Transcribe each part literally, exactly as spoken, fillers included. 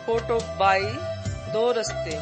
Photo by दो रस्ते।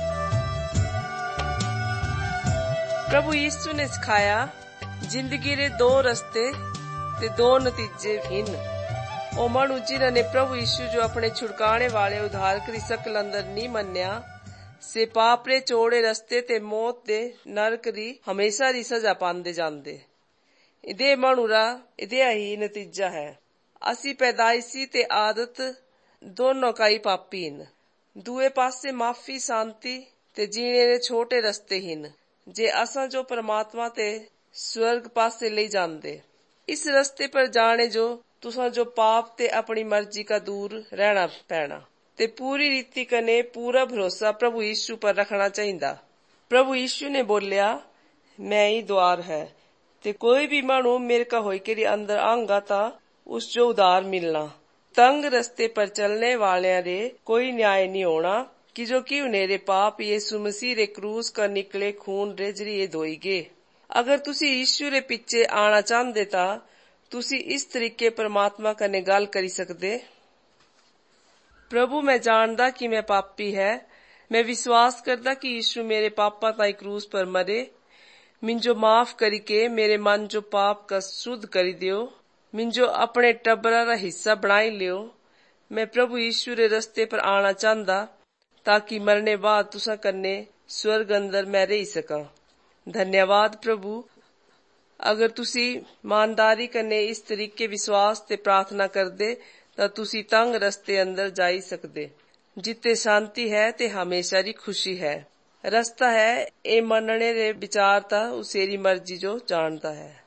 प्रभु यीशु ने सिखाया जिंदगी रे दो रस्ते ते दो नतीजे हिन। ओ मानू जिन्हां ने प्रभु यीशु जो अपने छुड़काने वाले उद्धार करी सकल अंदर नी मन्या से पाप रे चौड़े रस्ते ते मौत दे नरक री हमेशा री सजा पांदे जांदे। इदे मानू रा इदे ही नतीजा है। असी पैदाइशी ते आदत दोनों का ही पापी हिन। दूए पासे माफी शांति ते जीने दे छोटे रस्ते हिन जे असां जो परमात्मा ते स्वर्ग पासे ले जांदे। इस रस्ते पर जाने जो तुसां जो पाप ते अपनी मर्जी का दूर रहना पैना ते पूरी रीति कने पूरा भरोसा प्रभु यीशु पर रखना चाहिदा। प्रभु यीशु ने बोलिया, मैं ही द्वार है ते कोई भी मानू मेरे का होई के अंदर आंगा ता उस जो उधार मिलना। तंग रस्ते पर चलने वाले रे कोई न्याय नहीं होना कि जो कि उन्हेरे पाप यीशु मसीह रे क्रूस का निकले खून रे जरिए धोई गए। अगर तुसी यीशु रे पिछे आना चाहते ता तुसी इस तरीके परमात्मा कने गल करी सकदे। प्रभु मैं जानदा कि मैं पापी है। मैं विश्वास करदा कि यीशु मेरे पापा ताई क्रूस पर मरे। मिंजो माफ करी के मेरे मन जो पाप का शुद्ध करी दियो। मिंजो अपने टब्बरा रा हिस्सा बनाई लियो। मैं प्रभु यीशु रे रस्ते पर आना चाहदा ताकि मरने बाद तुसा कन्ने स्वर्ग अंदर मैं रही सका। धन्यवाद प्रभु। अगर तुसी ईमानदारी कन्ने इस तरीके विश्वास ते प्रार्थना करदे ता तुसी तंग रस्ते अंदर जाई सकदे जिते शांति है ते हमेशा री खुशी है। रस्ता है ए मनने रे विचार ता उसेरी मर्जी जो जानदा है।